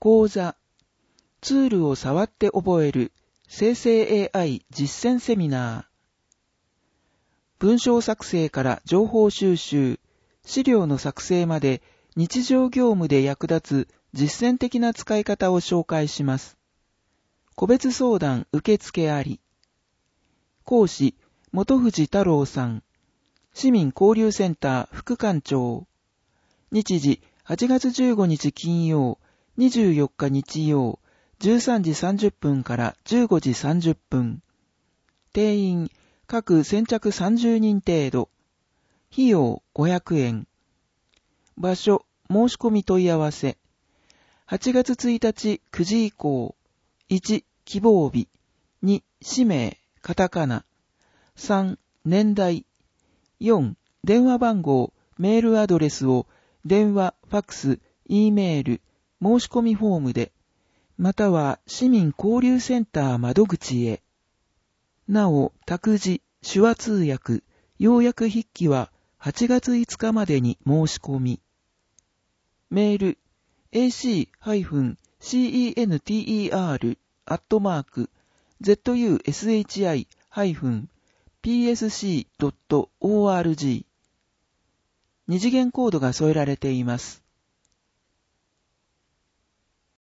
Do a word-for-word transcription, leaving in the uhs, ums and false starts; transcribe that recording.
講座、ツールを触って覚える生成 エーアイ 実践セミナー。文章作成から情報収集、資料の作成まで日常業務で役立つ実践的な使い方を紹介します。個別相談受付あり。講師、本藤太郎さん。市民交流センター副館長。日時、はちがつじゅうごにち金曜、にじゅうよっか日曜、じゅうさんじさんじゅっぷんからじゅうごじさんじゅっぷん。定員、各先着さんじゅうにん程度。費用ごひゃくえん。場所、申し込み問い合わせ。はちがつついたちくじ以降。いち、希望日。に、氏名、カタカナ。さん、年代。よん、電話番号、メールアドレスを電話、ファックス、Eメール、申し込みフォームで、または市民交流センター窓口へ。なお、託児、手話通訳、要約筆記ははちがついつかまでに申し込み。メール、エーシー シーイーエヌティーイーアール アットマーク ゼットユーエスエイチアイ ピーエスシー ドット オーアールジー。二次元コードが添えられています。